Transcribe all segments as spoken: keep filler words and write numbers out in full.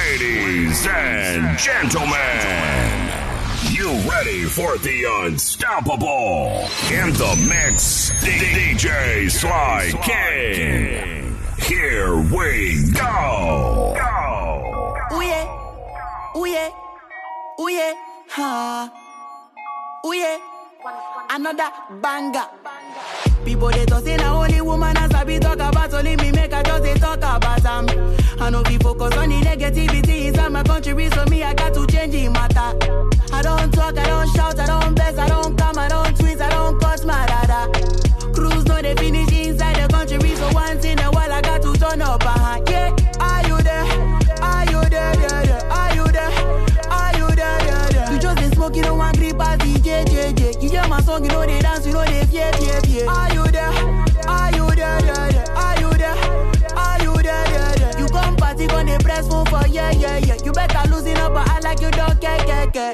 Ladies and gentlemen, you ready for the unstoppable? In the mix, D J Sly King. Here we go. Go. Ooh yeah, ooh yeah, ooh yeah, ha. Ooh yeah, another banger. People they talk say na only woman as I be talk about, only me make I just they talk about them. I know people focus on the negativity inside my country, so me I got to change the matter. I don't talk, I don't shout, I don't bless, I don't come, I don't tweet, I don't cuss my dada. Cruise no they finish inside the country, so once in a while I got to turn up. Uh-huh. Yeah, are you there? Are you there? Yeah, yeah. Are you there? Are you there? Yeah, yeah. You just been smoking, don't want grip as D J, J, J. You hear my song, you know they dance, you know they fear, fear, fear. Are you there? Are you there? Yeah, yeah. Are you there? Are you there? Yeah, yeah. You come party, gonna press phone for yeah, yeah, yeah. You better losing up, but I like you don't care, care, care.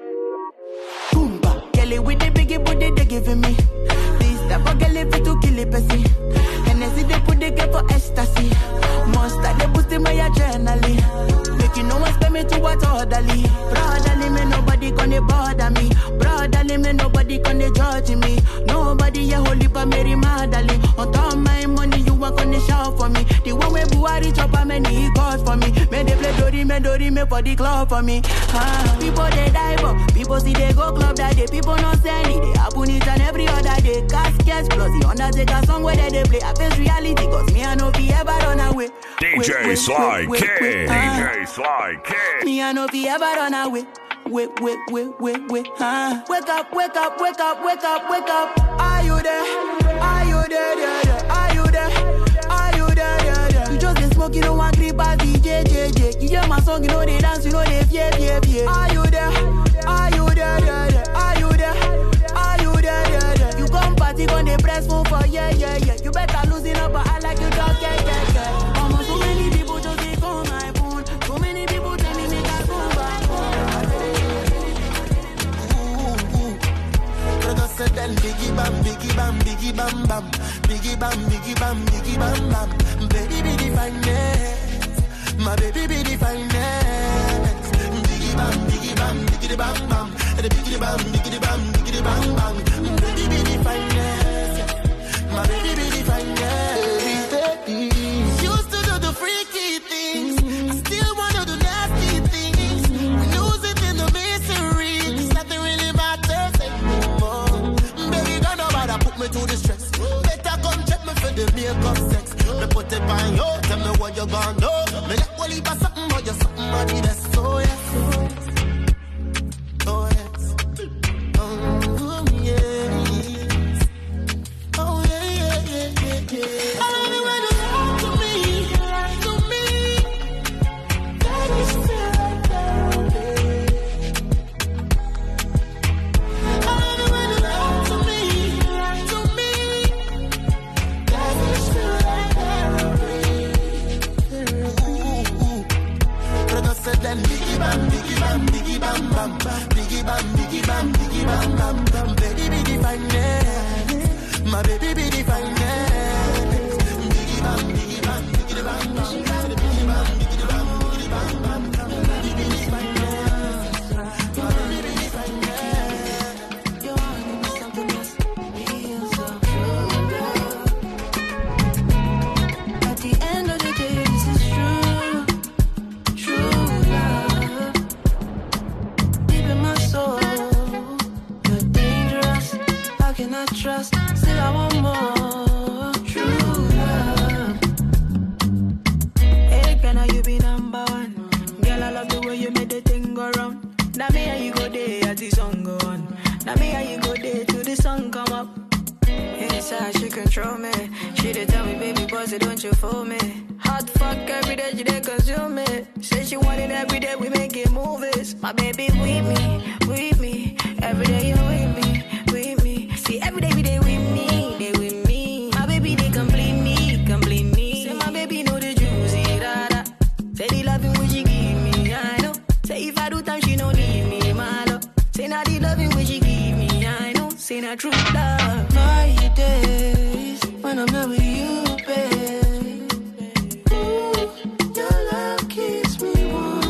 Boomba, Kelly with the biggie booty they giving me. This type of girl if it to kill it, pussy. And I see they put the girl for ecstasy. Monster they boosting my adrenaline. Making no one spend me to what orderly. Brotherly me nobody gonna bother me. Brotherly me nobody gonna judge me. Nobody ya holy pa Mary Magdalene. On top of my money you want gonna shout for me. The one way Buhari chop a many calls for me. Me they play Dori me Dori me for the club for me. Ah, people they dive up. People see they go club that day. People not send it. They happen it and every other day. Caskets plus the Undertaker song where they, they play. I face reality cause me I know be ever run away. D J Sly King. D J Sly King. Me I know be ever run away. Wait, wait, wait, wait, wait. Uh. Wake up, wake up, wake up, wake up, wake up. Are you there? Are you there? Yeah, yeah. Are you there? Are you there? Yeah, yeah. You just been smoking, don't want grip as D J, J, J. You hear my song, you know they dance, you know they fear, fear, fear. Are you there? Are you there? Yeah, yeah. Are you there? Are you there? Yeah, yeah. You come party, gonna press phone for yeah, yeah, yeah. You better losing up, but I like you don't care, care, care. Almost so many people just they call my phone. So many people tell me make I come back home. Said then biggie bam, biggie bam, biggie bam bam, biggie bam, biggie bam, biggie bam bam. Baby be the finest, my baby be the finest. Biggie bam, biggie bam, biggie bam bam, the biggie bam, biggie bam, biggie bam bam. Baby be the finest, my baby be the finest. Used to do the freaky things, I still wanna do nasty things. We lose it in the mystery, it's nothing really matters anymore. Put me to the stress. Better come check me for the makeup sex. Me put it on you, tell me what you gonna do. Me let one leave something, but you're something on the best. Oh yes, oh yes, oh yes, oh yeah, yeah, yeah, yeah, yeah. I love the way you talk to me, to me. That is feel like therapy. I love the way you talk to me. Then biggie bam, biggie bam, biggie bam bam, biggie bam, biggie bam, biggie bam bam bam. Baby be the finest, my baby be the finest. Biggie bam, biggie bam, biggie bam bam, biggie bam, biggie bam, biggie bam bam bam. Baby be the finest, my baby be the finest. You want something else? Feels so true. At the end of the day, this is true, true. Cannot trust, still I want more true love. Hey, can I you be number one? Girl, I love the way you made the thing go round. Now me and you go there as the song go on. Now me and you go there till the sun come up. Inside she control me. She did tell me, baby, boss, don't you fool me. Hot fuck every day, she did consume me. Say she want it every day, we making movies. My baby with me, with me. Every day you're with me, with me. See, every day we day with me, they with me. My baby, they complete me, complete me. Say my baby know the juicy, da da. Say the loving when she give me, I know. Say if I do time, she don't need me, my love. Say not the loving when she give me, I know. Say not true love. My days when I'm not with you, babe. Ooh, your love keeps me warm.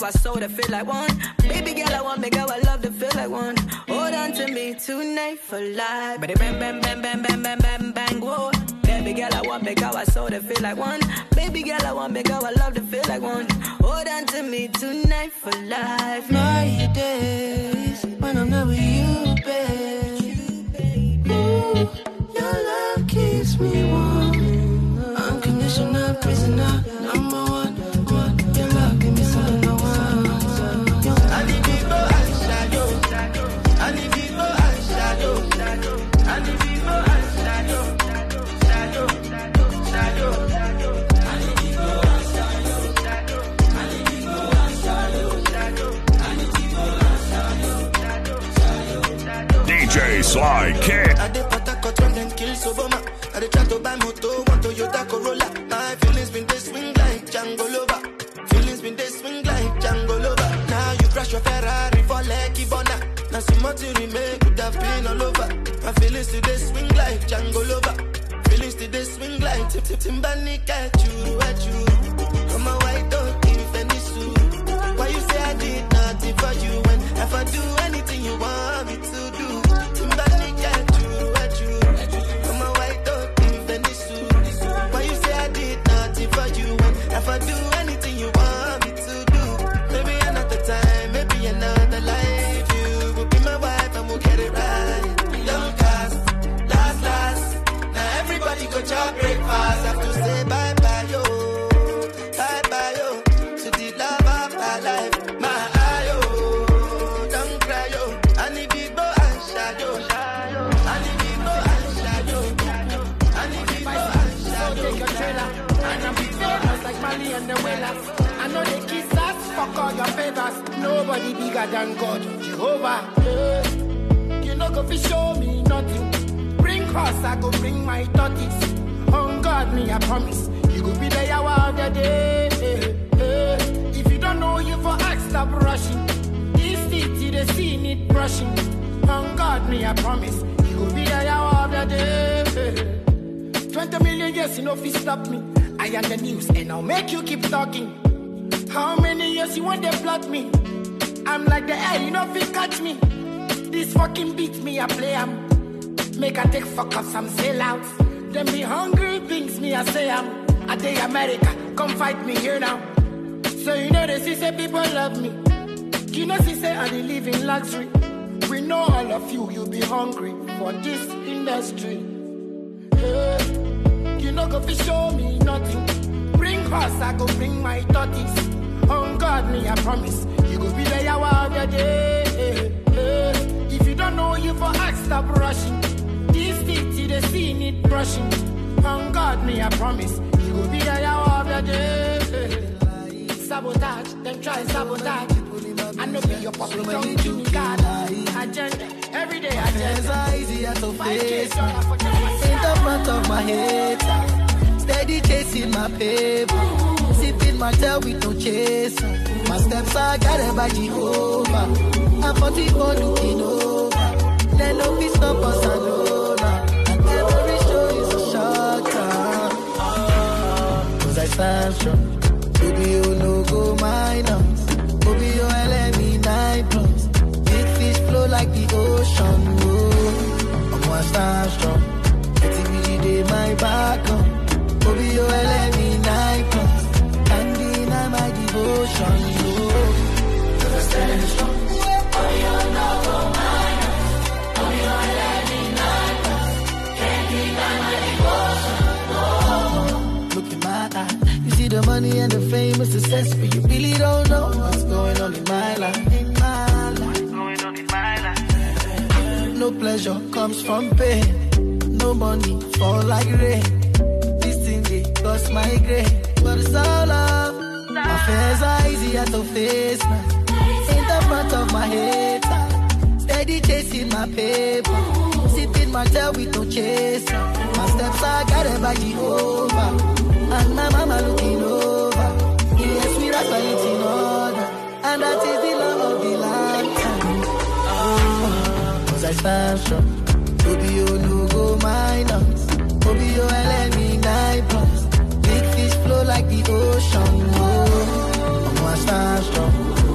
our soul to feel like one. Baby girl, I want me girl, I love to feel like one. Hold on to me tonight for life. But bang, bang, bang, bang, bang, bang, bang, bang, whoa. Baby girl, I want me girl, I soul to feel like one. Baby girl, I want me girl, I love to feel like one. Hold on to me tonight for life. My days when I'm not with you, babe. Ooh, your love keeps me warm. Unconditional prisoner, number one, one. Your love give me something I want. I need people and shadow. I need people and shadow. I need people and shadow. Shadow, shadow, shadow. I need people and shadow. I need people and shadow. I need people and shadow. D J Sly Kid. I dey patak run then kill Soboma. I dey try to buy moto, want Toyota Corolla. My feelings been they swing like Django Lover. Feelings been they swing like Django Lover. Now you crash your Ferrari for Lucky Bona. Now some more to remake could have been all over. My feelings today swing like Django Lover. Feelings today swing like Tip Tip Timbani at you, at you. Come on, white dog, if any suit. Why you say I did nothing for you when if I do anything you want me to do? Timbani at you, at you. Come on, white dog, if any suit. Why you say I did nothing for you when if I do anything you want me to do? Maybe another time, maybe another life. You will be my wife and we'll get it right. Don't cast, last, last. Now everybody go to breakfast. Have to say bye bye yo, bye bye yo. To the love of my life, my eye yo. Don't cry yo. I need people and shadow. I need people and shadow. I need people and shadow. Take your trailer and I'm big famous like Mali and the Wellers. I know they kiss us, fuck all your favors. Nobody bigger than God, Jehovah. Yeah. You know go fi show me nothing. Bring cross, I go bring my thirties. On God, me I promise. You go be the hour of the day. Eh, eh. If you don't know you for act, stop rushing. This city, the scene need brushing. On God, me I promise. You go be the hour of the day. Eh. Twenty million years, you know if you stop me. I am the news and I'll make you keep talking. How many years you want to plot me? I'm like the air, you know if you catch me. This fucking beat me, I play am. Make I take fuck up some sellouts. Them be hungry things me, I say I'm. I day America, come fight me here now. So you know they see say people love me. You know see say I dey live in luxury. We know all of you, you be hungry for this industry. Yeah. You know go fi show me nothing. Bring horse, I go bring my thirties. On God, me I promise. You go be the hour of the day. Eh, eh. If you don't know you for act, stop rushing. This city, the scene need brushing. On God, me I promise. You go be the hour of the day. Eh. Sabotage, then try sabotage. I know be your puppy, don't you God. Agenda, every day agenda. Easier to face in the front of my head. Steady chasing my paper. Sipping my tail with no chase. My steps are guided by Jehovah. I'm forty-four looking over. Let no peace stop us alone. And every show is a short time. Cause I stand strong. Baby, you no go minus. Baby, you L me nine plus. Big fish flow like the ocean. Oh, I'm gonna stand strong. Let me day my back up. Baby, you L me nine plus. And deny my devotion. Oh, cause I stand strong. Oh, you no go minus. Oh, you L me nine plus. Can't deny my devotion. Oh, look in my eye. You see the money and the fame and success, but you really don't know what's going on in my life. In my life. What's going on in my life? No pleasure comes from pain. No money fall like rain. This thing they cost my grade, but it's all love. My fears are easier to face now. In the front of my head, steady chasing my paper. Sipping my tail with no chaser. My steps are guided by Jehovah. And my mama looking over. Yes, we rest it in order. And that is the love of the lifetime. Oh, cause I stand strong. Baby, you no go minus. Baby, you L me nine plus. Big fish flow like the ocean. Oh, I'm gonna stand strong.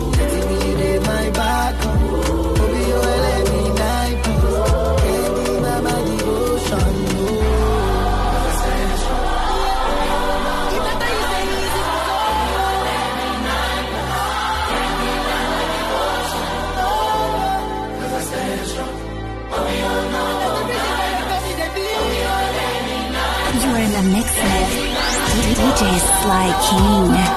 You're in the mix with D J Sly King.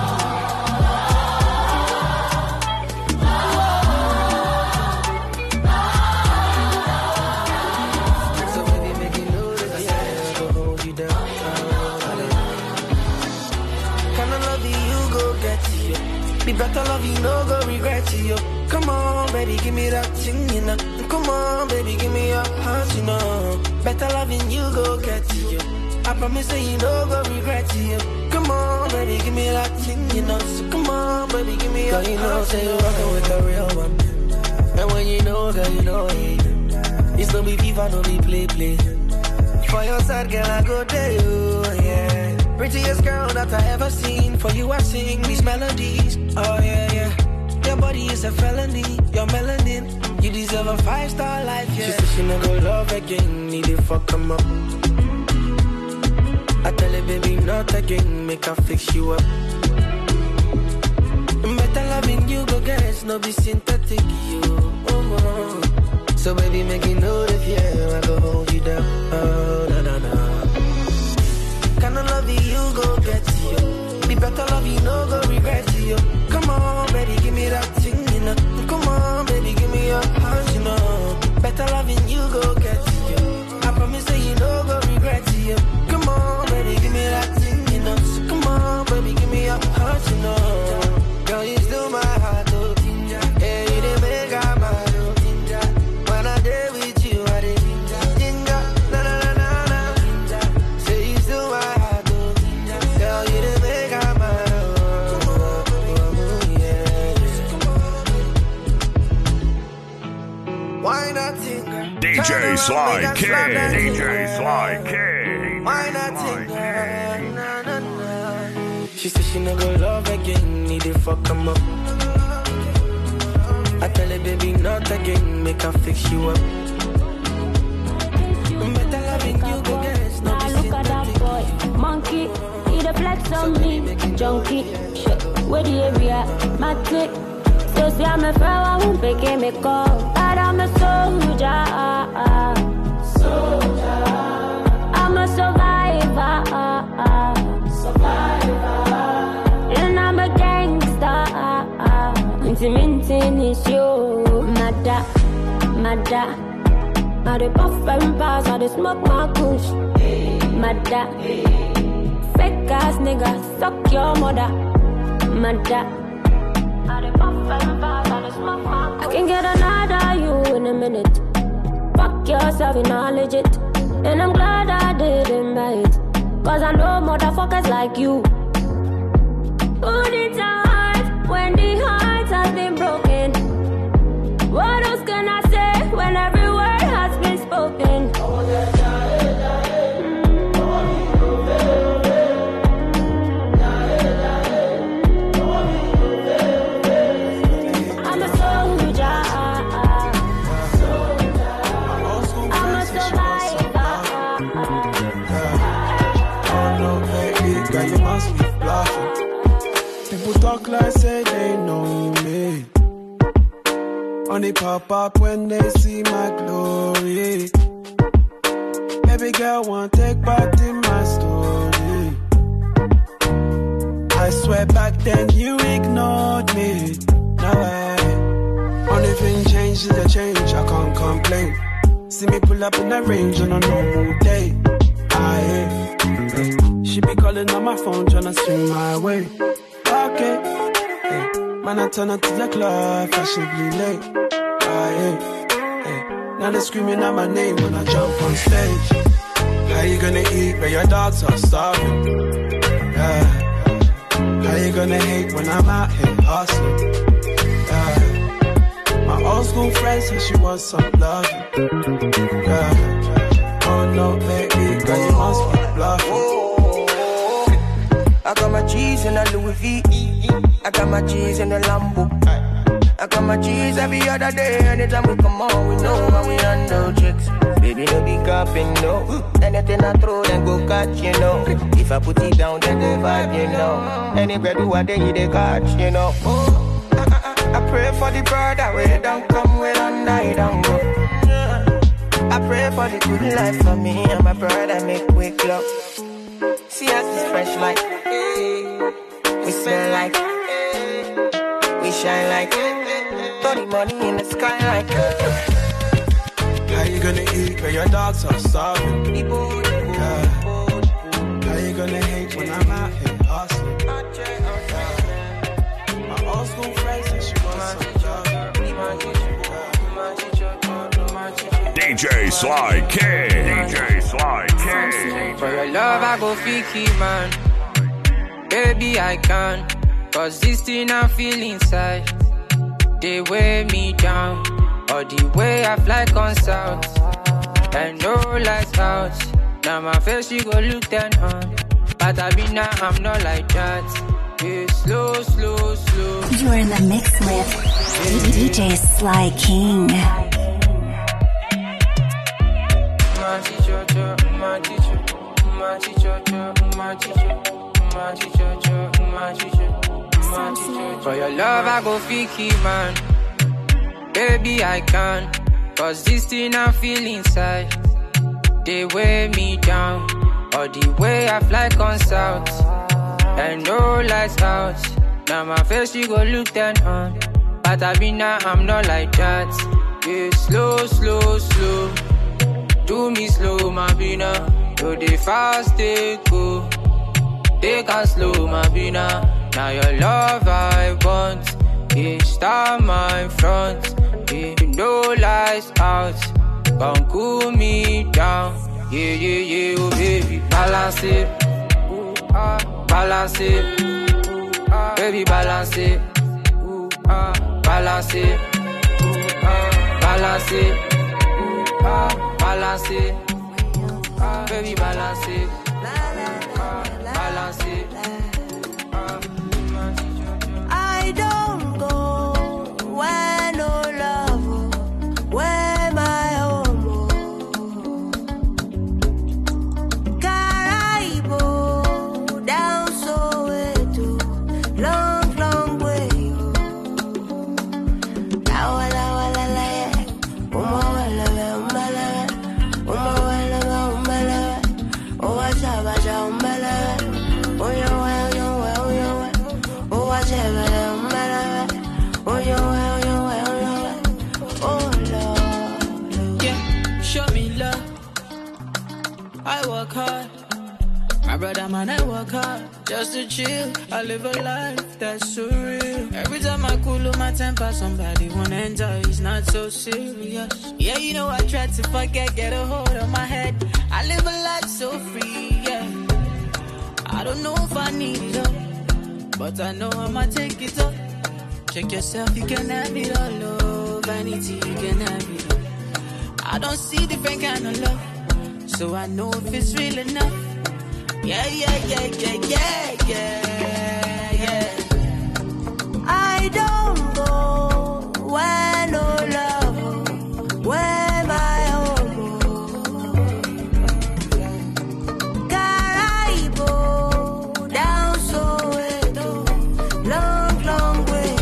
Be better love you, no go regret you. Come on, baby, give me that thing, you know. Come on, baby, give me your heart, you know. Better loving you, go get you. I promise that you no go regret you. Come on, baby, give me that thing, you know. So come on, baby, give me your heart, you know. Say you're rocking with the real one. And when you know, girl, you know it. It's no be FIFA, no be play, play. For your side, girl, I go there, you, yeah. Prettiest girl that I ever seen. For you I sing these melodies. Oh yeah, yeah. Your body is a felony. Your melanin. You deserve a five-star life, yeah. She said she no go love again. Need to fuck him up. I tell her, baby, not again. Make her fix you up. Better loving you, go guys. No be synthetic, you. Oh, oh. So baby, make it know that, yeah. I go hold you down. Oh, na, na, na. Kinda love you, go get you. Be better love you, no go regret you. Come on, baby, give me that thing, you know. Come on, baby, give me your heart, you know. Better loving you, go get you. I promise that you no go regret you. Come on, baby, give me that thing, you know. So come on, baby, give me your heart, you know. Girl, you still my heart, oh. Yeah, you didn't make out my heart, oh. When I did with you, I did. D J Sly King. D J Sly King. Why not take her? Na, na, na. She said she no go love again. Need to fuck him up. I tell her, baby, not again. Make her fix you up. Better loving you, go get it. Now look at that boy. Monkey. He the flex on me. Junkie. Shit. Where the area? My click. So see I'm a friend, I won't pick me call. But I'm a soldier, soldier. I'm a survivor, survivor. And I'm a gangster. Intimating is you, mada, mada. I dey puff and pass, I dey smoke my kush, mada. Fake ass nigga, suck your mother, mada. I can get another you in a minute. Fuck yourself, you're not legit. And I'm glad I didn't buy it. Cause I know motherfuckers like you. Put it hard when the heart has been broken. What else can I say when every word has been spoken? People talk like say they know me. Only pop up when they see my glory. Baby girl want take part in my story. I swear back then you ignored me. No way. Only thing changed is the change, I can't complain. See me pull up in the range on a normal day. Aye. She be calling on my phone, tryna swing my way. Okay, hey. Man, I turn up to the club, fashionably late. Ah, yeah. Hey. Now they screaming out my name when I jump on stage. How you gonna eat when your dogs are starving? Yeah. How you gonna hate when I'm out here hustling? Yeah. My old school friend said she wants some loving. Yeah. Oh no, baby, girl, you must be bluffing. I got my cheese in a Louis V. I got my cheese in a Lambo. I got my cheese every other day. Anytime we come on, we know how we handle chicks. Baby, no be capping, no. Anything I throw, then go catch, you know. If I put it down, then go vibe, you know. Anywhere do I day, they catch, you know. Oh, I, I, I pray for the brother, we don't come, we don't die, don't go. I pray for the good life for me and my brother, make quick up. See us is fresh like, we smell like, we shine like, throw the money in the sky like. How you gonna eat when your dogs are starving? Yeah. How you gonna hate when I'm out here hustling? My old school friends and she wants some love. D J Sly King. D J Sly King. For your love, I go fiki, man. Baby, I can. Cause this thing I feel inside, they weigh me down. Or the way I fly on south. And no lights out. Now my face, you go look down on. But I be now, I'm not like that. Yeah, slow, slow, slow. You're in the mix with D J Sly King. My teacher, my teacher, my teacher, my teacher, my teacher, my teacher, my teacher. For your love, I go fiki, man. Baby, I can. Cause this thing I feel inside, they weigh me down. Or the way I fly on south. And no lights out. Now my face, you go look down on. But I be now, I'm not like that. Yeah, slow, slow, slow. Do me slow, my bina. Do the fast, they go. Take a slow, my bina. Now your love I want. Yeah, start my front. Yeah, no lights out. Come cool me down. Yeah, yeah, yeah, oh baby. Balance it. Ooh, ah, balance it. Ooh, ah, baby, balance it. Ooh, ah, balance it. Ooh, ah, balance it. Ooh, ah, balance it. Ah, baby, balance it. Ah, balance it. I don't go where no love, where my home. Caraibo, down Soweto, long, long way. La wala wala la ya, uma wala umbala, uma wala umbala, oh wachaba ja umbala, oh yo yo yo yo. Oh, I oh, yo, yo, yo, oh, Lord. Yeah, show me love. I work hard. My brother, man, I work hard. Just to chill. I live a life that's surreal. Every time I cool my temper, somebody wanna enter. It's not so serious. Yeah, you know, I try to forget, get a hold of my head. I live a life so free, yeah. I don't know if I need it all, but I know I'ma take it up. Check yourself, you can have it all, oh. Vanity, you can have it all. I don't see different kind of love, so I know if it's real enough. Yeah, yeah, yeah, yeah, yeah, yeah, yeah. I don't go where no love, where my home. Caraibo, down Soweto, long, long way.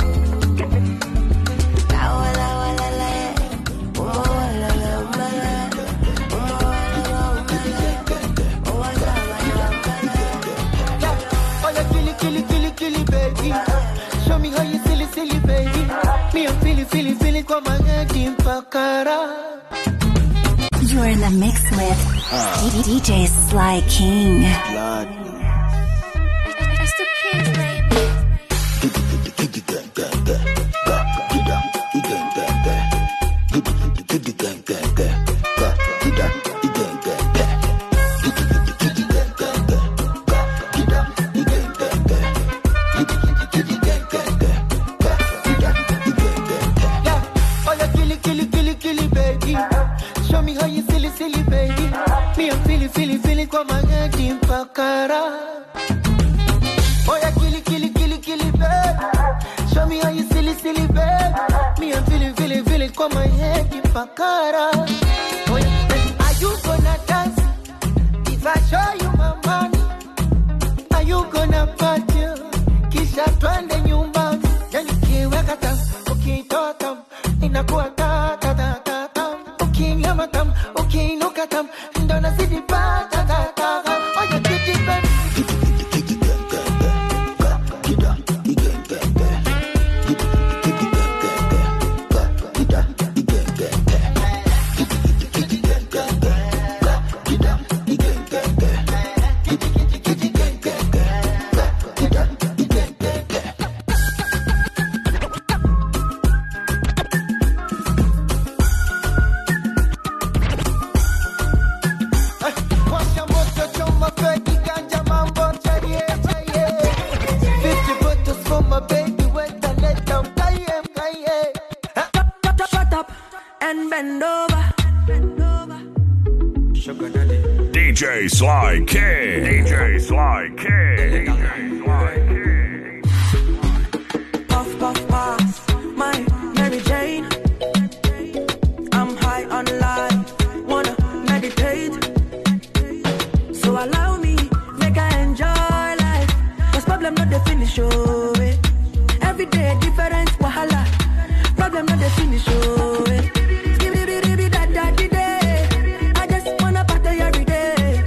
La wala wala la, uma wala umbala, uma wala umbala, oh wala wala umbala. Oh, you killy, killy, killy, killy, baby. Show me how you silly, silly, baby. Me, I'm feeling, feeling, feeling, come on, in Pakara. You're in the mix with uh, D J Sly King. Blood. It's the kids, baby. Oh, you killy, killy, killy, killy, baby. Show me how you silly, silly, baby. Me, I'm feeling, feeling, feeling, come on, in Pakara. Oh, you killy, killy, killy, killy, baby. Show me how you silly, silly, baby. Me, I'm feeling, feeling, feeling, come on, in Pakara. Oh, yeah. Are you gonna dance if I show you my money? Are you gonna party? Kisha twende nyumbani. Yani kiweka tam, ukitoa tam, inakuwa ta ta ta ta tam. Ukinyama tam, ukiinuka tam, ndo nazidi pa ta ta ta. D J Sly King. D J Sly King. D J Sly King. Puff, puff, pass, my Mary Jane. I'm high on life, wanna meditate. So allow me, make I enjoy life. Cause problem not the finish, oh, eh. Every day different wahala. Problem not the finish, oh, eh. I just wanna party every day.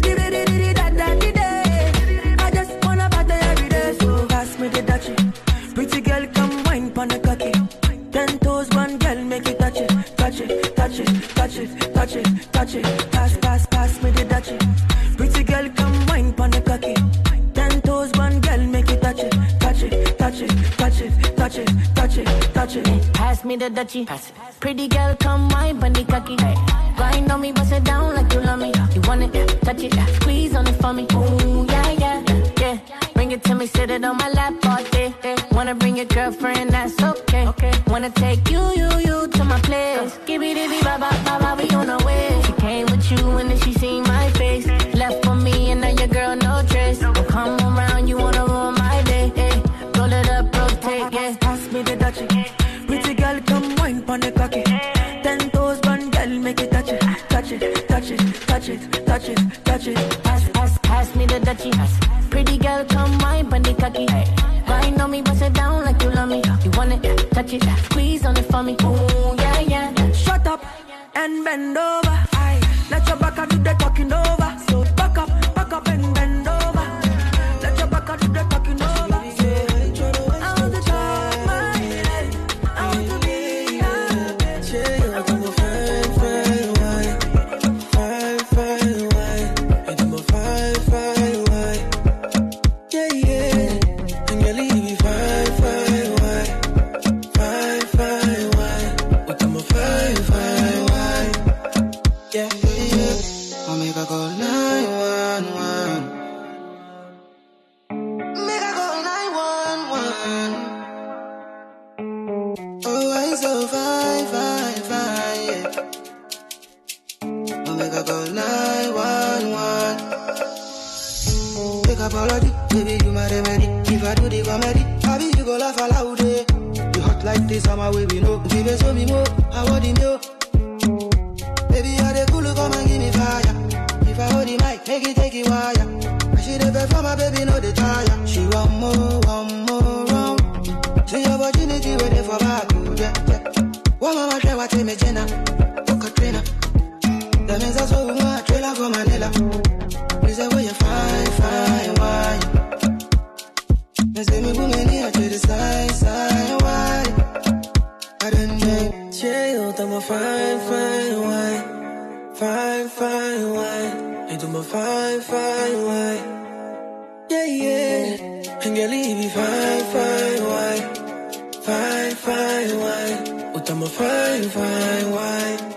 I just wanna party every day. So pass me the dutchie. Pretty girl, come wine pon the cocky. Ten toes, one girl, make it touch it, touch it, touch it, touch it, touch it, touch it. Pass, pass, pass me the dutchie. Pretty girl, come wine pon the cocky. Ten toes, one girl, make it touch it, touch it, touch it, touch it, touch it, touch it, touch it. Pass me the dutchie. Pretty girl, come wine pon the cocky. Grind on me, bust it down like you love me. You want it, touch it, squeeze on it for me. Ooh, yeah, yeah, yeah. Bring it to me, sit it on my lap all day. Wanna bring your girlfriend, that's okay. Okay. Wanna take you, you, you to my place. Give it, it, ba, ba, ba, ba, we on our way. She came with you and then she seen my face. Left for me and now your girl no trace. Don't come around, you wanna ruin my day. Hey. Roll it up, rotate, yeah. Pass me the dutchie. Pretty girl, come wine pon the cocky. Ten toes, one girl, make it touch it, touch it, touch it, touch it, touch it, touch it. Pass, pass, pass me the dutchie. Pretty girl, come wine pon the cocky. Grind on me, bust it down like you love me. You want it, touch it, squeeze on it for me. Ooh, yeah, yeah. Shut up and bend over. Aye. Let your back do the talking over. So back up, back up and bend over. Let your back do the talking over. I want to talk my life. I want to be happy. Yeah, I do my fine, fine wine. Fine, fine wine. I do my fine, fine wine. Yeah, yeah. And you leave me fine, fine wine. Fine, fine wine. I do my fine, fine wine. Yeah, yeah. I make her go nine one one. Make her go nine one one. Oh, I'm so fine, fine, fine, yeah. I make her go nine one one. Take up already, baby, you my remedy. If I do the comedy, I be you go laugh aloud, eh. You hot like this, I'm away, we know. Give it to me more, I want him, yo. Baby, you're the cool, come and give me fire. If I hold the mic, make it take it wire. She the best for my baby, no the tire. She want more, want more round. See your opportunity waiting for back, yeah, yeah. One mama try what me Jenna, book a trainer. The men's a so much trailer for Manila. Please say where you fine, fine, wine. They say me booming here to the side, side, wine. I don't know. Yeah, I'm a fine, fine wine. Fine, fine wine. I do my fine, fine wine. Yeah, yeah. And girl, you be fine, fine wine. Fine, fine wine. But I'm a fine, fine wine.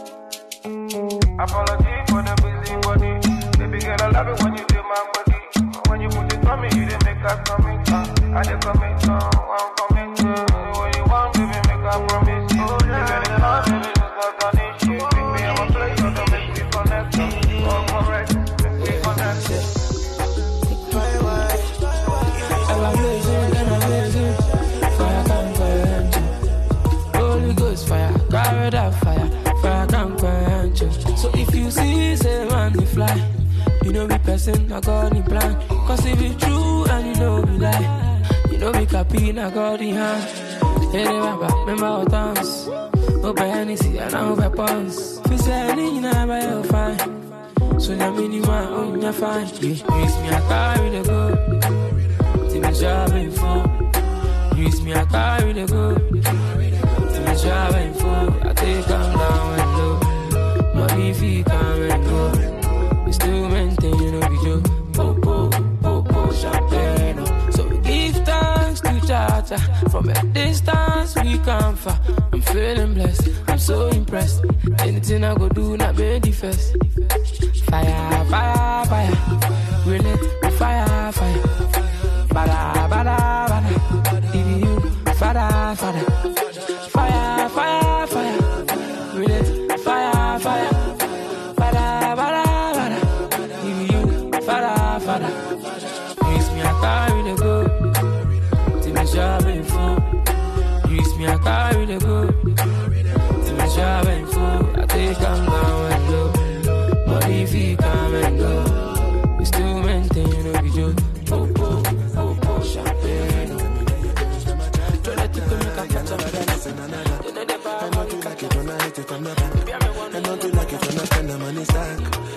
Apology for the busy body. Baby girl, I love it when you do my body. When you put it on me, you didn't make us coming. Uh, I didn't come in, so I'm coming. Uh, when you want, baby, make a promise. Oh, yeah, you get it on, baby, just got on it. Pick me, I'm a player, don't make me connect. Oh, correct, make me connect. Fire wine. I'm amazing, I'm amazing. Fire come quench you. Holy Ghost fire, carry that fire. Fire come quench you. So if you see, say man, we fly. You know be person, I got the plan. Cause if it's true and you know we lie, you know we copy, I got the hand. Hey, remember, remember our dance. Open Hennessy and I open pants. If you say anything, I'm by your fine. So now minimum, oh, you're fine. You use me, I carry the go. Till me driving full. Use me, I carry the go. Till me driving full. I take them down and low. Money if you come and go. We still maintain, you know, we do. Popo, popo, champagne. So we give thanks to Jaja. From a distance, we come far. I'm feeling blessed, I'm so impressed. Anything I go do, not be the first. Fire, fire, fire. We lit, we fire, fire. Bada, bada, bada. If you, fada, fada. Fire, fire, fire. We lit, fire, fire. Bada, bada, bada.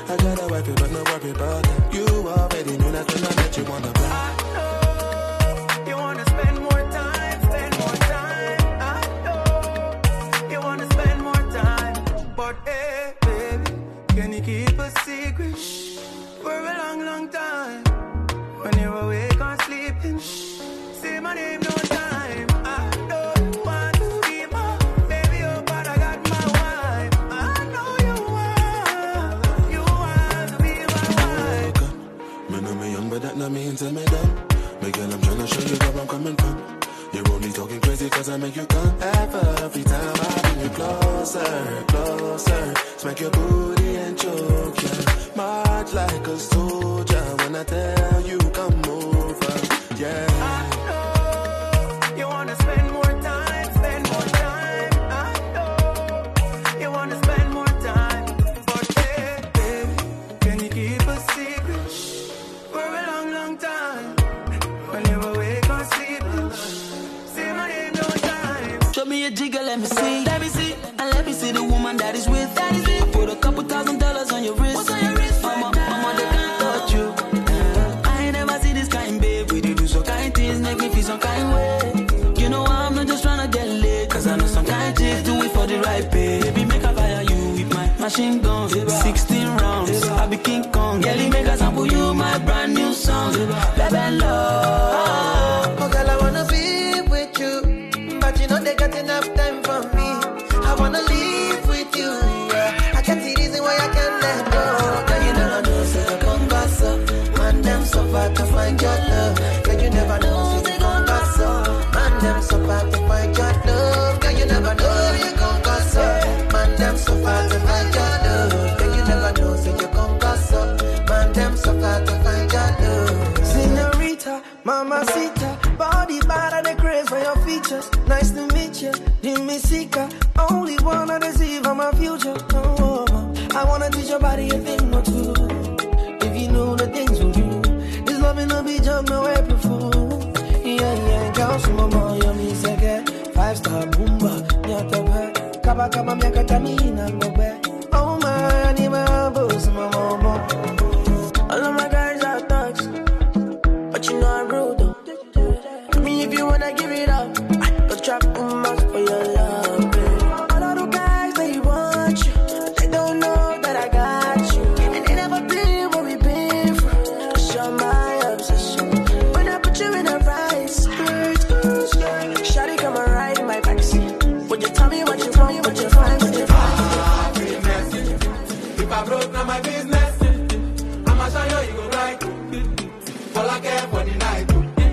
I got a wife, but no worry about that. You already knew that when I met you on the block. I know you wanna spend more time, spend more time. I know you wanna spend more time, but hey, baby, can you keep a secret shh, for a long, long time? When you're awake or sleeping, shh, say my name no time. I don't want to be my baby, oh, but I got my wife. I know you want, you want to be my wife. Me know me young, but that not mean tell me dumb. Me girl, I'm tryna show you where I'm coming from. You're only talking crazy cause I make you come. Every time I bring you closer, closer, smack your booty and choke you. March like a soldier when I tell you come over, yeah. I know you wanna spend more time, spend more time. I know you wanna spend more time, but hey, baby, can you keep a secret shh, for a long, long time? When you're awake or sleeping, say my name no time. Show me a jigger, let me see, let me see, and let me see the woman that is with. That is it. Put a couple thousand dollars on your wrist. What's on your wrist? Mama, right mama, they can't touch you. Uh, I ain't never see this kind, babe. We do so kind things, make me feel some kind way. You know I'm not just tryna get laid, cause I know some kind chicks do it for the right pay. Baby, make I fire you with my machine guns. sixteen rounds, I be King Kong. Girlie, make I sample you my brand new song. Baby, love. Oh, girl, I wanna be with you, but you know they got enough time for me. I wanna live with you, yeah. I can't see reason why I can't let go. Girl, you never know, say you gon' gossip. Man, them so far to find your love. Girl, you never know, say you gon' gossip. Man, them so far to find your love. Girl, you never know, you gon' gossip. Man, them so far to find your love. Girl, you never know, say you gon' gossip. Man, them so far to find your love. Senorita, mamacita, body bad and the craze for your features. Nice to meet you, Jimmy Sika. Only wanna deceive on my future. Oh, I wanna teach your body a thing or two. If you know the things we do, this loving no be joke, no April Fool. Yeah, yeah, girl, so mama, you me say five star boomba, nyata be, kaba kaba miaka tamina ngobe. Oh my, I need my boss, my mama. All of my guys are thugs, but you know I'm rude though. Me if you wanna give it up, go trap boomba for your love, babe. All of the guys they want you, they don't know that I got you, and they never been what we been through. Cause you're my obsession. When I put you in a right skirt, shawty come and ride in my backseat. Would you tell me what you want, what you find, what you find? Ah, business. If I broke, now my business. I'ma show you, you go right. All I care for the night.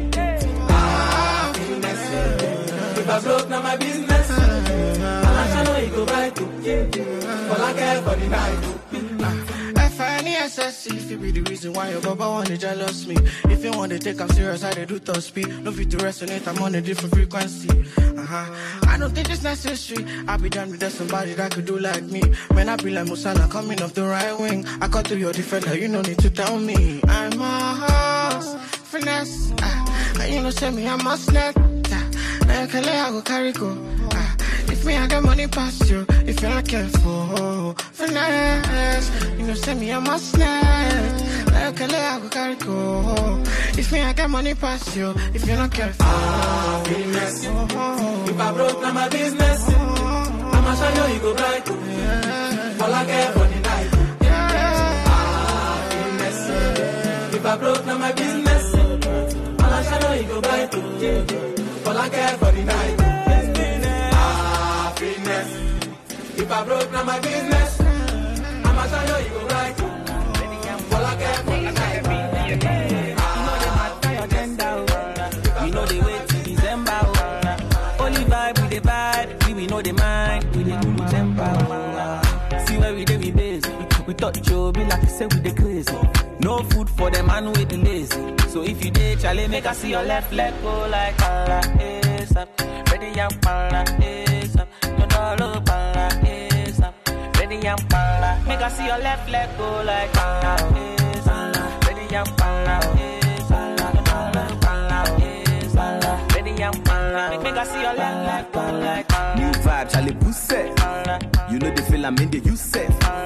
Ah, business. If I broke, now my business. I'ma show you, you go right. All I care for the night. F I N E S S C, if it be the reason why your baba wanna jealous me. If you want to take I'm serious, I do top speed. No fit to resonate, I'm on a different frequency. Uh-huh. I don't think it's necessary. I'll be done with somebody that could do like me. When I be like Musala coming off the right wing, I cut through your defender, you no need to tell me. I'm a horse, finesse. Uh, and you know, say me, I'm a snack. Uh, now you can lay, I go carry go. Uh, If me, I got money past you. If you're not careful, finesse. You know, send me a must snack. Like a lay, I go carry go. If me, I got money past you. If you're not careful, ah, business. Oh, oh. If I broke, now my business. Oh, I'ma show you, you go bright. Yeah. All I care for the night. Yeah. Ah, business. If I broke, now my business. All I show you, you go bright. All I care for the night. If I broke, now my business. I'ma show you, you go right. All I care for the night. You know they mad for your agenda. We know they wait till December. Only vibe with the vibe. We we know they mind. We they do temper. See where we dey we busy. We thought you be like I said we dey crazy. No food for the man with the lazy. So if you dey Charlie, make I see your left leg go like Allah. ASAP. Ready and pala. ASAP. No dollar pala. ASAP. Ready and pala. Make I see your left leg go like Allah. ASAP. Ready and pala. ASAP. No dollar pala. ASAP. Ready and pala. Make I see your left leg go like Allah. New vibe, Charlie Puset. You know the feel I'm in the you set.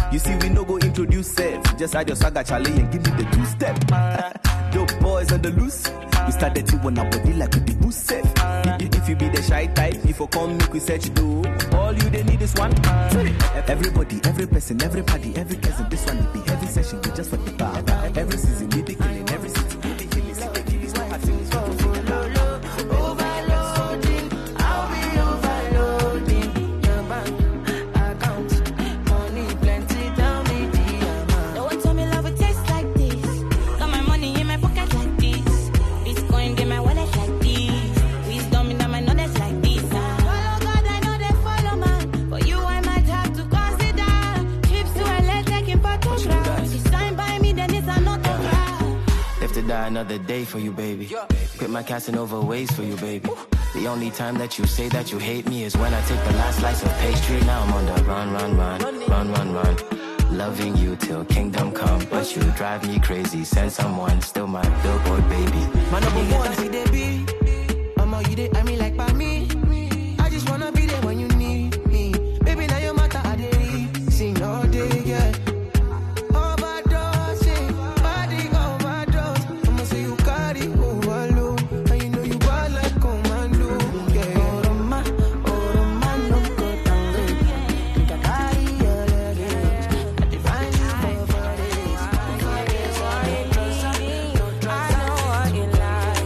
You see, we no go introduce self. Just add your swagger, Charlie, and give me the two step. Dope boys on the loose. We started to one our body like a big boost set. If you be the shy type, if you come, make we search do. All you they need is one. Everybody, every person, everybody, every cousin. This one will be heavy session, we just for the bar. Every season, we be killing, every season, we be killing. See the kiddies, my heart sings for Overloading, I'll be overloading your bank account. Money plenty, tell me the amount. No one told me love would taste like this. Got my money in my pocket like this. Bitcoin in my wallet like this. Wisdom in my knowledge like this. Follow God, I know they follow man. For you, I might have to consider trips to L A taking photographs. You sign by me, then it's another graph. Live to die another day for you, baby. Quit my Casanova ways for you, baby. The only time that you say that you hate me is when I take the last slice of pastry. Now I'm on the run, run, run, run, run, run. Loving you till kingdom come, but you drive me crazy. Send someone, still my billboard baby. My number one, see they be. Mama, you they, I mean like by me. I just wanna be there when you need me. Baby, now your matter, I dey sing all day, yeah. Overdose, yeah. Body overdose. I'ma say you carry overload. And you know you bad like commando, yeah. Oroma, oroma, no go tango. Think I carry your luggage. I define you for for days. For days, for days. I know what you like.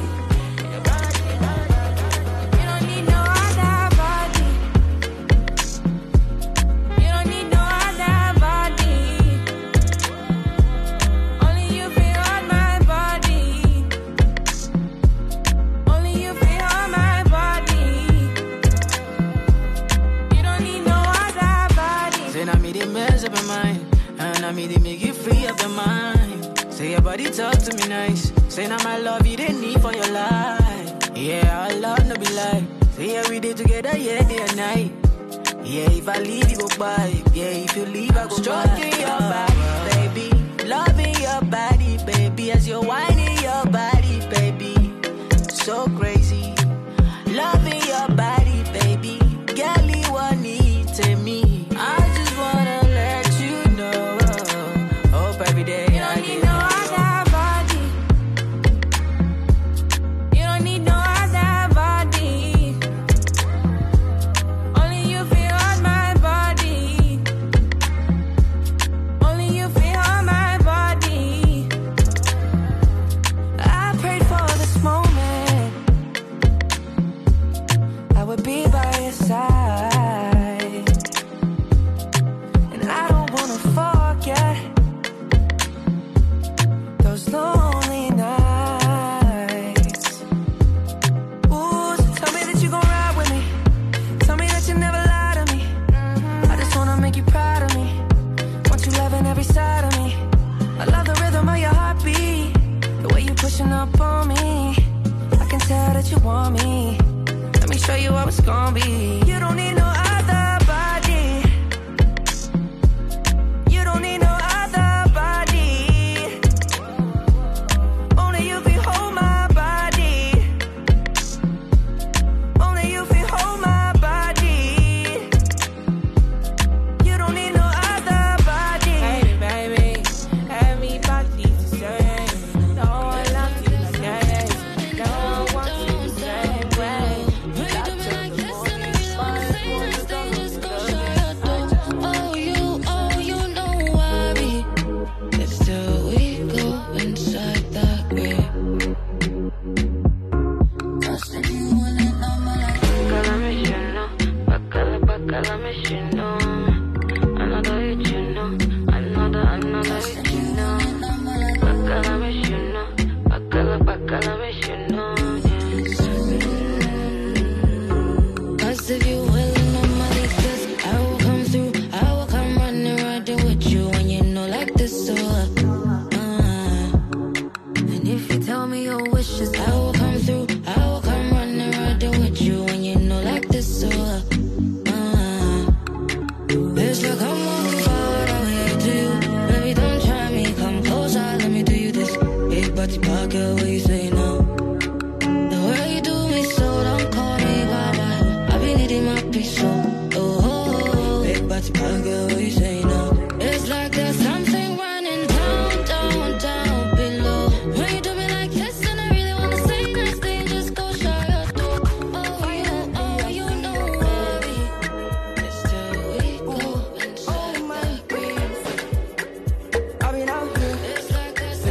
You don't need no other body. You don't need no other body. Only you feel on my body. Only you feel on my body. You don't need no other body. Say now me they mess up your mind, and now me they make you free up your mind. Say your body talk to me nice. Say now my love you didn't need for your life. Yeah, our love no be lie. Say every day together, yeah, day and night. Yeah, if I leave you go by. Yeah, if you leave I go Stroking by. your body, baby. Loving your body, baby. As you're whining your body, baby. So crazy. Loving your body, baby. Girl, you want need to me. I just wanna let you know. Hope every day You I don't need get no other body. You don't need no other body. Only you feel on my body. Only you feel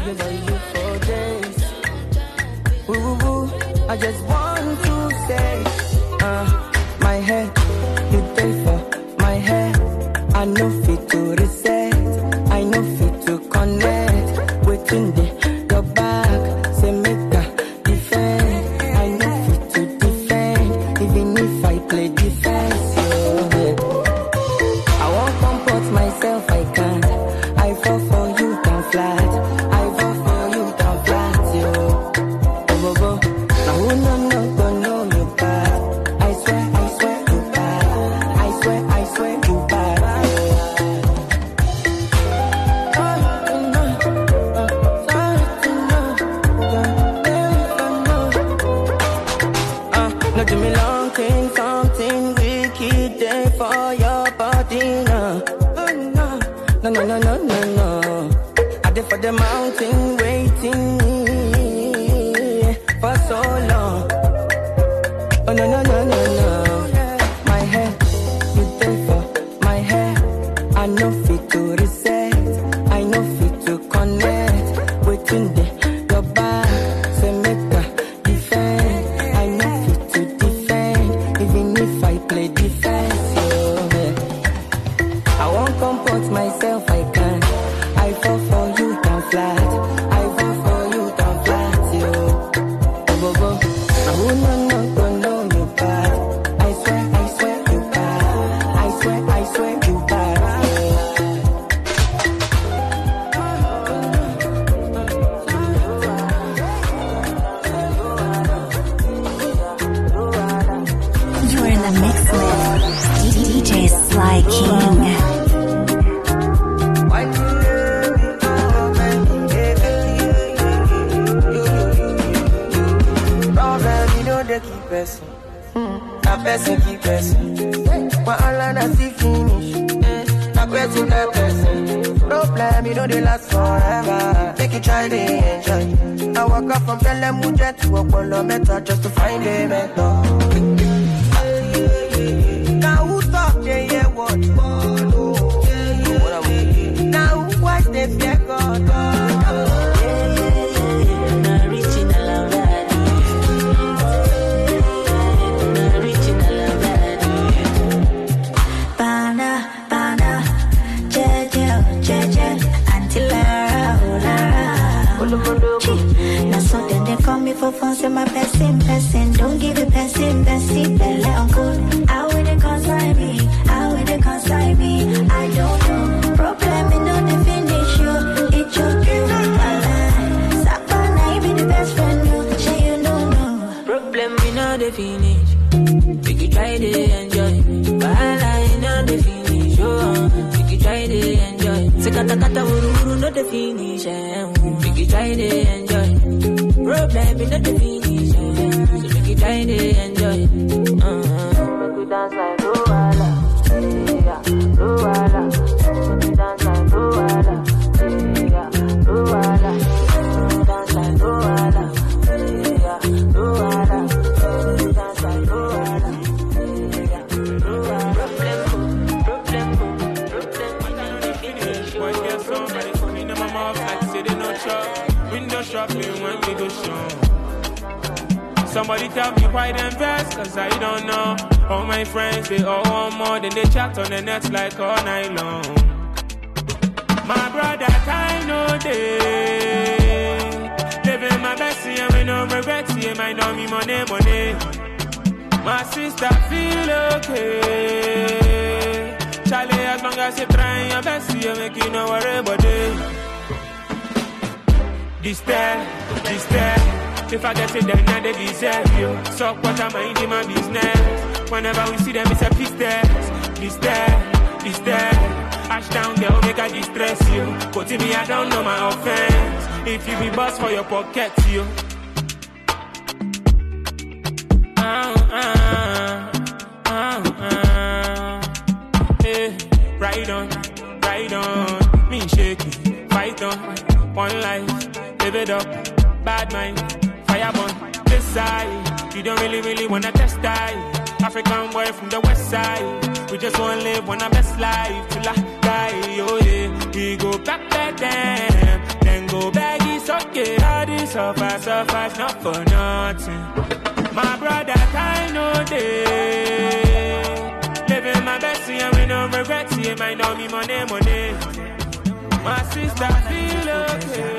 thinking about you for days. Ooh, ooh, I just want to say, uh, my head, you pay for my head. I know fit to reset, I know fit to connect. Waiting there, your back, say make a defend. I know fit to defend, even if I play defense. Yeah. I won't comport myself, I can't. I fall for you, down flat. I fall for you, down flat, yo. Oh, go, go. Now who no, no, go, know you bad. I swear, I swear you bad. I swear, I swear you bad. Uh, now do me long thing, something wicked day for your body, now. No, no, no, no, no, no. I did for the mountain waiting for so long. Oh, no, no, no, no, no. My hair, you did for my hair. I know fit to reset. I know fit to connect. Waiting there, your back. Say make a defend. I know fit to defend. Even if I play defense, yeah. I won't comport myself, I can't. I fall for you, down flat. I fall for you, down flat, yo. Oh, go, go. Now who no, no, go, know you bad. I swear, I swear you bad. I swear, I swear you bad. You're in the mix with D J Sly King. Problem, you know they keep pressing. A person keep pressing. But all I see finish. A person keep pressing. Problem, you know they last forever. Make you try to enjoy. I walk up from Telemuja to Apollo Meta just to find a method. Now who talk they hear what? Now who watch they fear God? Bana, bana, jeje, jeje, until now so then they call me for fun, say my person, person. Don't give it person, person, belly uncle. How will they consign me? How will they consign me? I don't know. Problem in no the finish you. It's your dream, my life. Sapana, you be the best friend, you. Say you don't know. Problem in no the finish. We can try to enjoy. Bala in no the finish. Oh, we can try to enjoy. Sekata kata uru uru no the finish. We can try to enjoy. Problem in no the finish. So we can try to enjoy. Uh-huh. Make we dance like Luala. Yeah, Luala. Make we dance like Luala. Yeah, Luala. Dance like Luala. Yeah, Luala. Dance like Luala. Yeah, Luala. Problem, problem, problem. When there's somebody coming in my mouth like say they no shop. Window shopping when we go show. Somebody tell me why them vex, cause I don't know. All my friends, they all want more, then they chat on the net like all night long. My brother, I know they living my best, and we no regret, see, might know me money, money. My sister feel okay. Charlie, as long as you try your best, you make you no worry about it. This time, this time. If I get it, then now they deserve you. So what am I in my business? Whenever we see them, it's a piece test. This there, this there. Ash down, they'll make a distress you. But to me, I don't know my offense. If you be boss for your pocket, you. Uh, uh, uh, uh. Hey, ride on, ride on. Me shaky, fight on. One life, live it up. Bad mind. Fireborn, this side, you don't really, really wanna test die. African boy from the west side, we just wanna live on our best life till I die. Oh yeah, we go back back then, then go back east okay, all this suffer, suffer, not for nothing. My brother, I know they living my best, and we no regret, see, mind on me, money, money. My sister feel okay.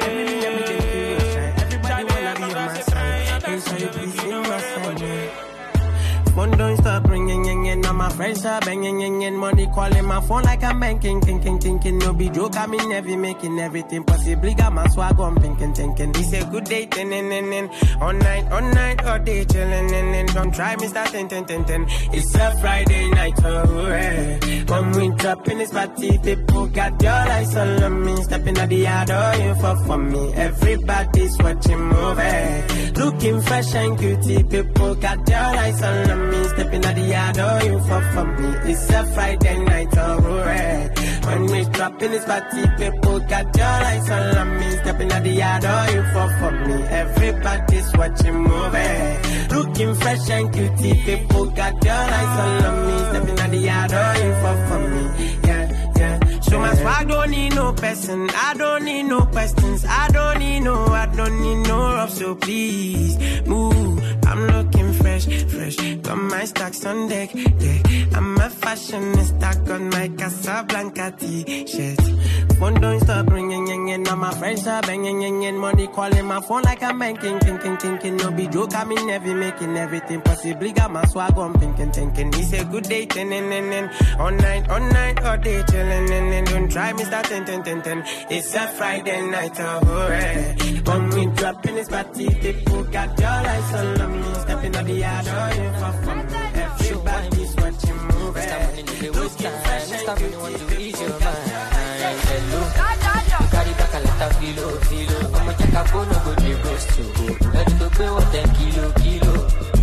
Everybody wanna be on my side. Inside you, please see my side. Phone don't stop ringing, ring, ring. Now my friends are banging, ring, ring. Money calling my phone like I'm banking, thinking, thinking. No be joke, I mean every making everything possibly. Got my swag on, thinking, thinking. It's a good day, ten, ten, ten, ten. All night, all night, all day, chilling, and then don't try me, start ten, ten, ten, ten. It's a Friday night, oh, hey. When we drop in this party, people got your eyes all on me. Stepping at the yard, oh, you for for me. Everybody's watching movie. Looking fresh and cutie, people got your eyes all on me. Me stepping at the yard, oh, you for for me. It's a Friday night, oh, red. When we drop in this party, people got your eyes all on me. Stepping at the yard, oh, you for for me. Everybody's watching movie. Looking fresh and cutie, people got your eyes all on me. Stepping at the yard, oh, you for for me. Yeah, yeah. So my swag don't need no person. I don't need no questions. I don't need no, I don't need no rough. So please move. I'm looking fresh, fresh. Got my stacks on deck, yeah. I'm a fashionista, got my Casablanca t-shirt. Phone don't stop ringing, ring, ring. Now my friends are banging, ring, ring. Money calling my phone like I'm banking, thinking, thinking. No be joke, I mean every making everything possibly. Got my swag on, thinking, thinking. It's a good day, ten, ten, ten, ten. All night, all night, all day, chilling, and then don't try me, start ten, ten, ten, ten. It's a Friday night, oh, hooray. When we drop in this party, people got your eyes all on me. Stepping at the yard, oh, you for fun. Everybody's watching movies. Looking fresh and cute, want to ease your mind. Hello, you carry back a lot of filo, filo. I'ma check up on no good, you ghost to go. Let it go, ten kilo, kilo.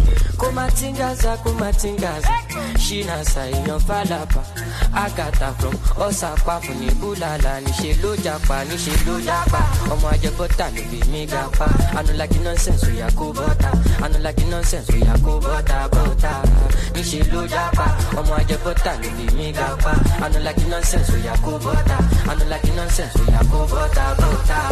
Kumatingaza, kumatingaza. Shina sayon falapa. Agata from Osaka from Bulala. Nishe lo japa, nishe lo japa. Omo ajebota no be me gapa. I no like nonsense, we are go bota. I no like nonsense, we are go bota, bota. Nishe lo japa. Omo ajebota no be me gapa. I no like nonsense, we are go bota. I no like nonsense, we are go bota, bota.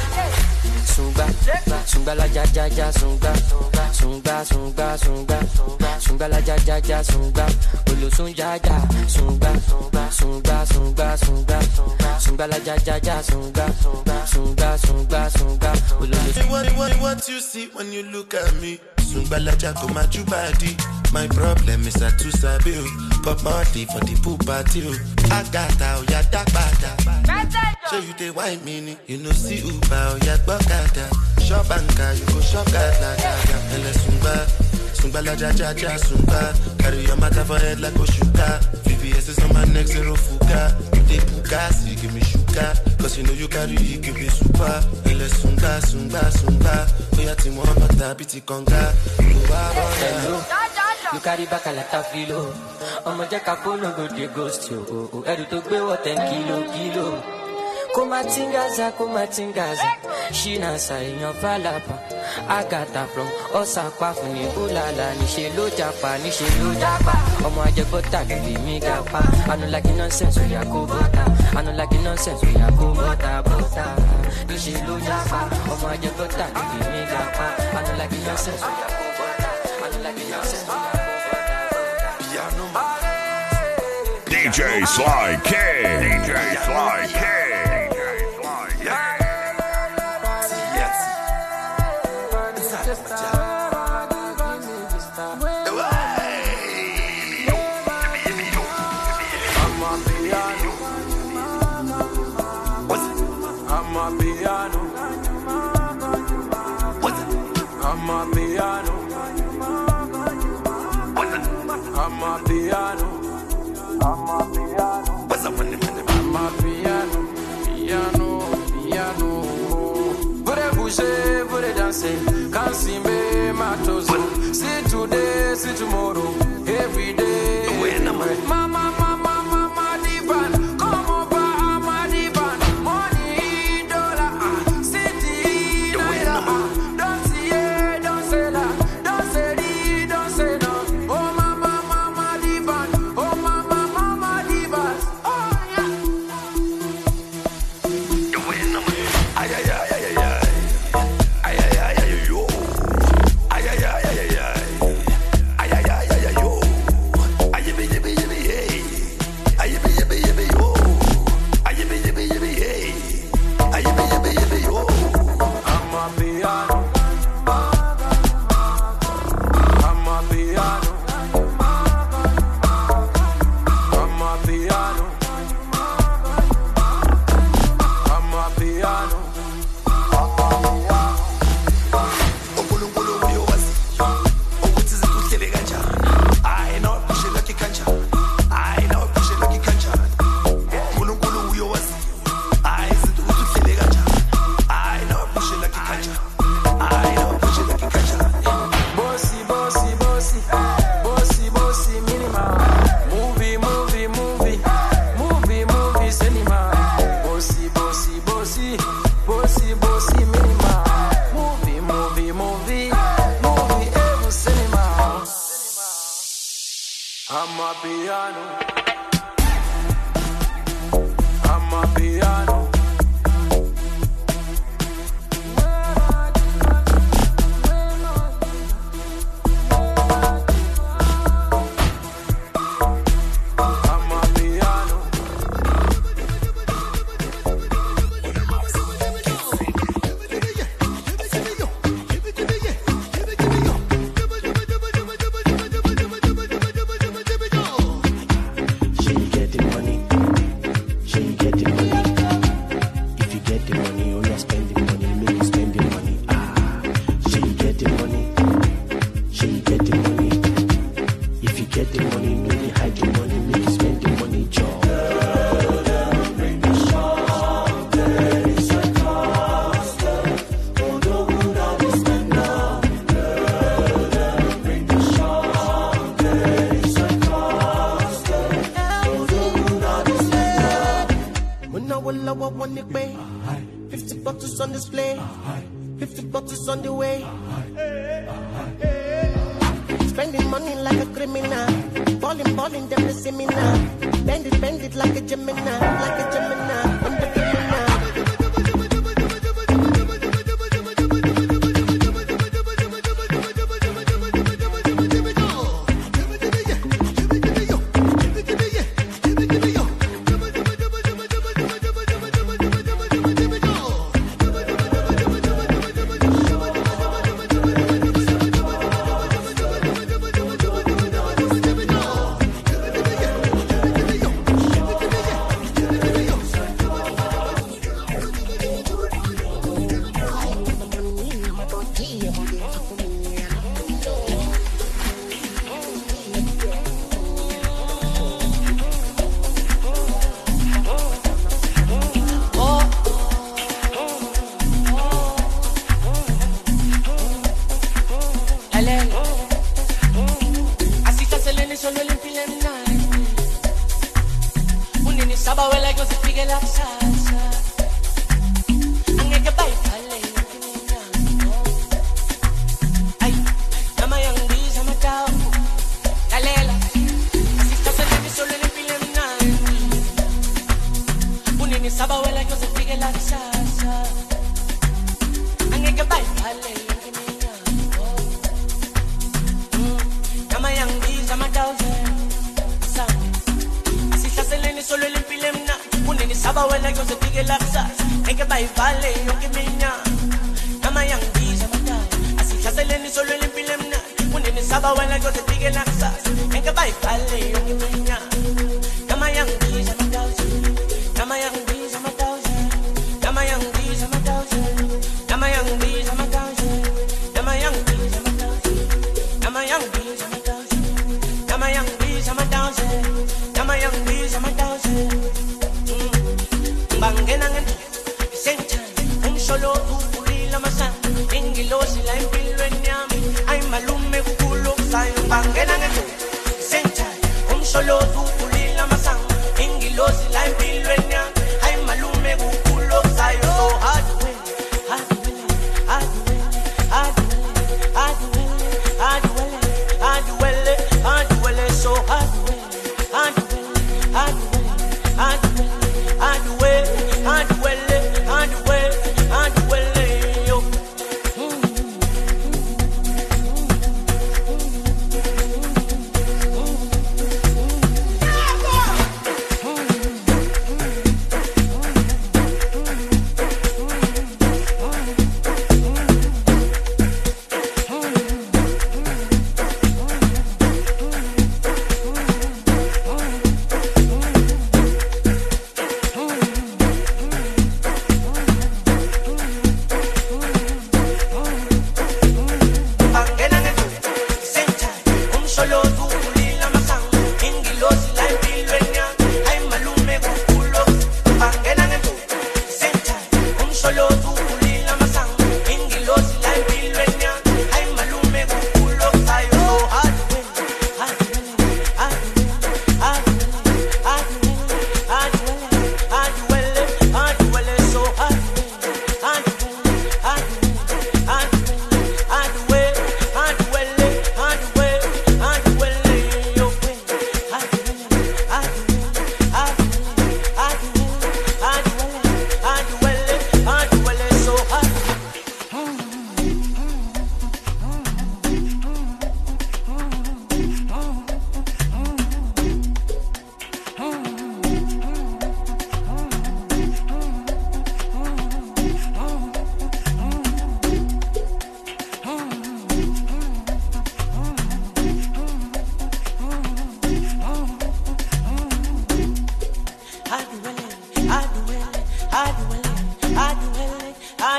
Sunga, sunga la ja ja ja sunga, sunga sunga sunga, sunga la ja ja ja sunga, olo sunga ja sunga, sunga sunga sunga, sunga la ja ja ja sunga, sunga sunga sunga, olo. What what what you see when you look at me? Sunga la ja go my body. My problem is I too sabi o. Pop money for the pool party o. I got out ya dark bada. So you dey wine me, you know see Uber or ya gbokada. Shop banker, you go shop gada gada. Ele sunga, sunga la ja ja ja sunga. Carry your matter for head like Oshuka. V V S is on my neck, zero fuga. You dey puka, so you give me sugar. Cause you know you carry, you give me super. Ele sunga, sunga, sunga. Oya ti mo mata biti konga. Hello. You carry back a lot of filo. I'ma check up on no good, you ghost you. Edu to be what ten kilo, kilo. Kumatingaza, kumatingaza. Shina sayon falapa. Agata from Osaka from Bulala. Nishe lo japa, nishe lo japa. Omo ajebota no be me gapa. I no like nonsense, we are go bota. I no like nonsense, we are go bota, bota. Nishe lo japa. Omo ajebota no be me gapa. I no like nonsense, we are go bota. I no like nonsense, we are go bota. D J Sly K. D J Sly K. Can't see me, my toes. See today, see tomorrow, every day. Mama, mama, mama, divan. Come over, I'm divan. Money, dollar, city, naira. Don't see it, don't say that. Don't say it, don't say no. Oh, mama, mama, divan. Oh, mama, mama, divan. Oh, yeah. Ay, ay, ay, ay, ay, ay. bossy, bossy minima. Movie, movie, movie, movie, every cinema. I'm a piano. I'm a piano. fifty bottles on display, fifty bottles on the way. Spending money like a criminal, balling, balling, them the seminar. Bend it, bend it like a Gemini, like a Gemini. I'm the criminal.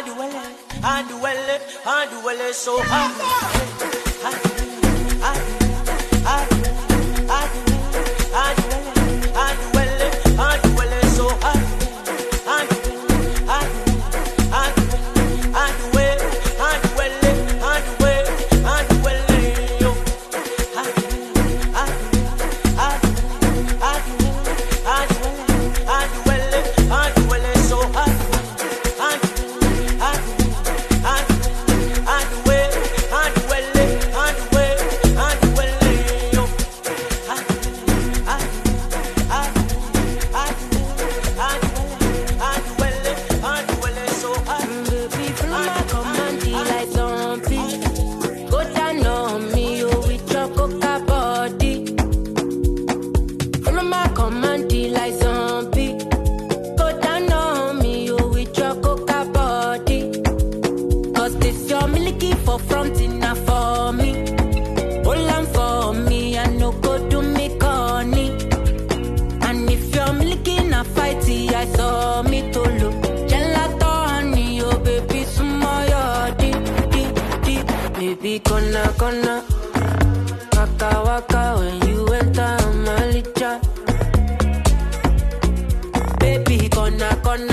I do well, I do well, I do well, so hard. I do, I do, I do, I do, I do well, I do well, I do well, so hard. I do, I do, I do, I do well, I do well, I do well, I do well, yo. I do, I do, I do, I do, I do well, I do well, I do well, so hard. I do, I do, I do, I do well, I do well, I do well, I do well, yo. I do, I do, I do, I do, I do well, I do well, I do well, so hard. Baby, follow my command, like zombie. Go down on me, you with your coca body. Follow my command, like zombie. Go down on me, you with your coca body. Cause this your milky for front enough for me. Hold on for me, I no go do me corny. And if you're milky na fighty, I saw me to look. Gelato honey, oh baby, sumo yo di di di. Baby, gonna gonna waka waka when you enter my licha. Baby, gonna gonna